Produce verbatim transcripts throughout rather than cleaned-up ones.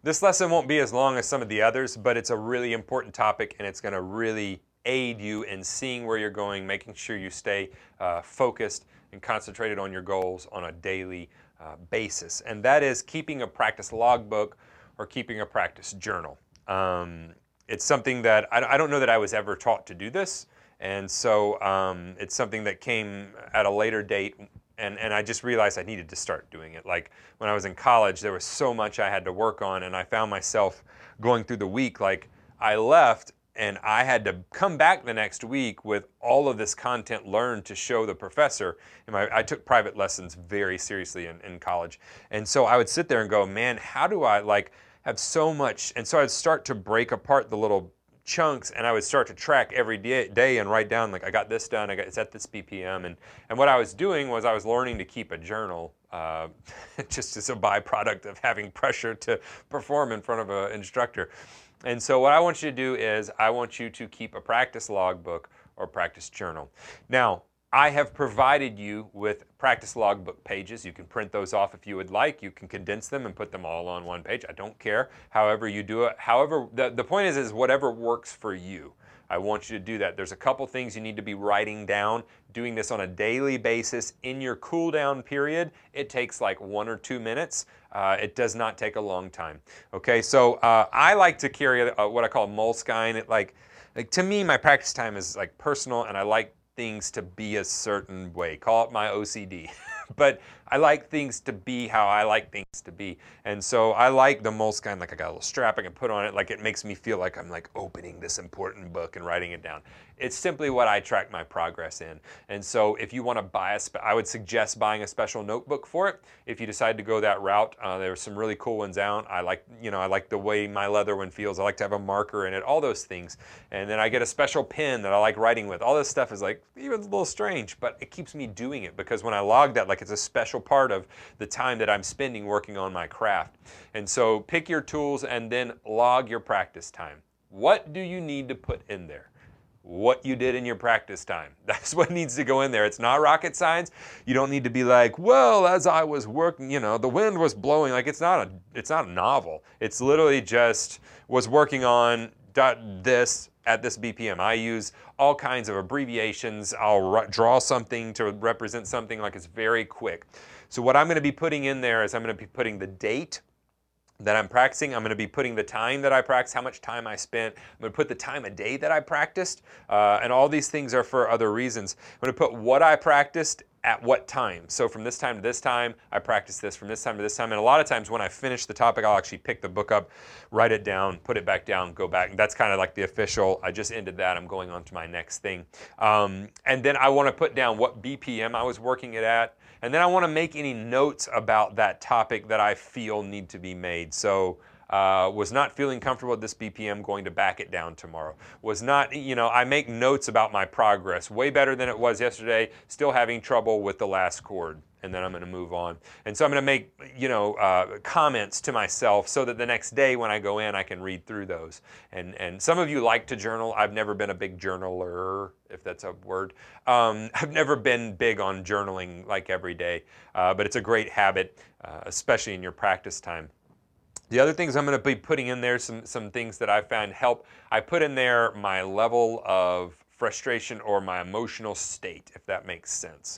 this lesson won't be as long as some of the others, but it's a really important topic, and it's going to really aid you in seeing where you're going, making sure you stay uh, focused and concentrated on your goals on a daily uh, basis. And that is keeping a practice logbook or keeping a practice journal. Um, it's something that I, I don't know that I was ever taught to do this. And so um, it's something that came at a later date, and, and I just realized I needed to start doing it. Like when I was in college, there was so much I had to work on, and I found myself going through the week, like I left and I had to come back the next week with all of this content learned to show the professor. And my, I took private lessons very seriously in, in college. And so I would sit there and go, man, how do I like have so much? And so I'd start to break apart the little chunks, and I would start to track every day, day and write down, like, I got this done, I got, it's at this B P M. And, and what I was doing was I was learning to keep a journal, uh, just as a byproduct of having pressure to perform in front of an instructor. And so what I want you to do is I want you to keep a practice logbook or practice journal. Now, I have provided you with practice logbook pages. You can print those off if you would like. You can condense them and put them all on one page. I don't care. However you do it. However, the, the point is, is whatever works for you. I want you to do that. There's a couple things you need to be writing down. Doing this on a daily basis in your cool down period, it takes like one or two minutes. Uh, it does not take a long time. Okay, so uh, I like to carry a, what I call Moleskine. It like, like to me, my practice time is like personal, and I like things to be a certain way. Call it my O C D. But I like things to be how I like things to be. And so I like the Moleskine, like I got a little strap I can put on it, like it makes me feel like I'm like opening this important book and writing it down. It's simply what I track my progress in. And so if you want to buy a, spe I would suggest buying a special notebook for it. If you decide to go that route, uh, there's some really cool ones out. I like, you know, I like the way my leather one feels. I like to have a marker in it, all those things. And then I get a special pen that I like writing with. All this stuff is like, even a little strange, but it keeps me doing it, because when I log that, like it's a special part of the time that I'm spending working on my craft. And so pick your tools and then log your practice time. What do you need to put in there? What you did in your practice time. That's what needs to go in there. It's not rocket science. You don't need to be like, well, as I was working, you know, the wind was blowing. Like it's not a, it's not a novel. It's literally just was working on this at this B P M. I use all kinds of abbreviations. I'll draw something to represent something, like it's very quick. So what I'm going to be putting in there is I'm going to be putting the date that I'm practicing. I'm going to be putting the time that I practice, how much time I spent. I'm going to put the time of day that I practiced, uh, and all these things are for other reasons. I'm going to put what I practiced at what time. So from this time to this time, I practiced this, from this time to this time. And a lot of times when I finish the topic, I'll actually pick the book up, write it down, put it back down, go back. That's kind of like the official, I just ended that, I'm going on to my next thing. Um, and then I want to put down what B P M I was working it at. And then I want to make any notes about that topic that I feel need to be made. So uh, was not feeling comfortable at this B P M, going to back it down tomorrow. Was not, you know, I make notes about my progress. Way better than it was yesterday, still having trouble with the last chord. And then I'm going to move on. And so I'm going to make, you know, uh, comments to myself so that the next day when I go in, I can read through those. And, and some of you like to journal. I've never been a big journaler, if that's a word. Um, I've never been big on journaling like every day, uh, but it's a great habit, uh, especially in your practice time. The other things I'm going to be putting in there, some, some things that I found help. I put in there my level of frustration or my emotional state, if that makes sense.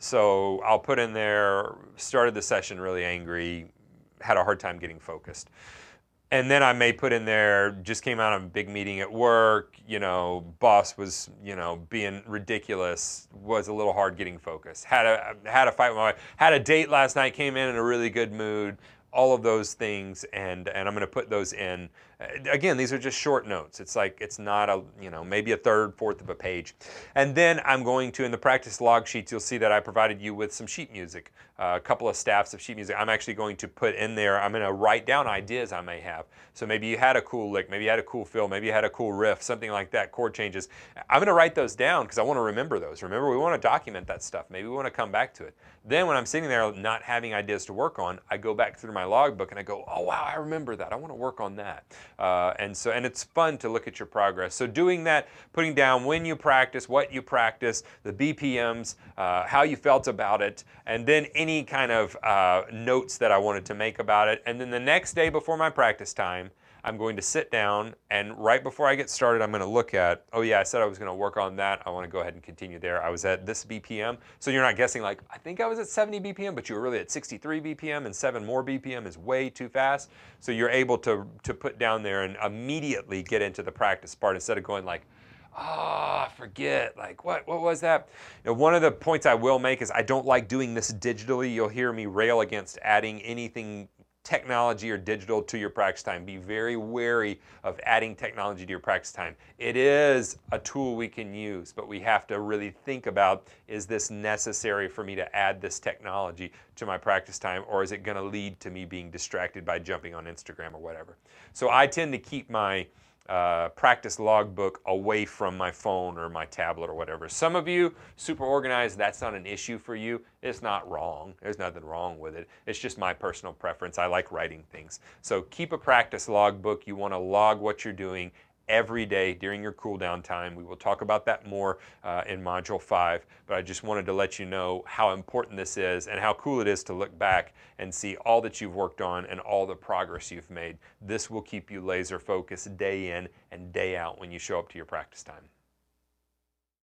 So I'll put in there, started the session really angry, had a hard time getting focused. And then I may put in there, just came out of a big meeting at work, you know, boss was, you know, being ridiculous, was a little hard getting focused. Had a, had a fight with my wife, had a date last night, came in in a really good mood, all of those things, and, and I'm going to put those in. Again, these are just short notes. It's like, it's not a, you know, maybe a third, fourth of a page. And then I'm going to, in the practice log sheets, you'll see that I provided you with some sheet music, uh, a couple of staffs of sheet music. I'm actually going to put in there, I'm going to write down ideas I may have. So maybe you had a cool lick, maybe you had a cool fill, maybe you had a cool riff, something like that, chord changes. I'm going to write those down because I want to remember those. Remember, we want to document that stuff. Maybe we want to come back to it. Then when I'm sitting there not having ideas to work on, I go back through my logbook and I go, oh wow, I remember that. I want to work on that. Uh, and so, and it's fun to look at your progress. So doing that, putting down when you practice, what you practice, the B P Ms, uh, how you felt about it, and then any kind of uh, notes that I wanted to make about it. And then the next day before my practice time, I'm going to sit down, and right before I get started, I'm going to look at, oh yeah, I said I was going to work on that. I want to go ahead and continue there. I was at this B P M. So you're not guessing like, I think I was at seventy B P M, but you were really at sixty-three B P M, and seven more B P M is way too fast. So you're able to, to put down there and immediately get into the practice part instead of going like, ah, oh, forget, like what, what was that? You know, one of the points I will make is I don't like doing this digitally. You'll hear me rail against adding anything technology or digital to your practice time. Be very wary of adding technology to your practice time. It is a tool we can use, but we have to really think about, is this necessary for me to add this technology to my practice time, or is it going to lead to me being distracted by jumping on Instagram or whatever? So I tend to keep my Uh, practice logbook away from my phone or my tablet or whatever. Some of you, super organized, that's not an issue for you. It's not wrong. There's nothing wrong with it. It's just my personal preference. I like writing things. So keep a practice logbook. You want to log what you're doing every day during your cool down time. We will talk about that more uh, in Module five, but I just wanted to let you know how important this is and how cool it is to look back and see all that you've worked on and all the progress you've made. This will keep you laser focused day in and day out when you show up to your practice time.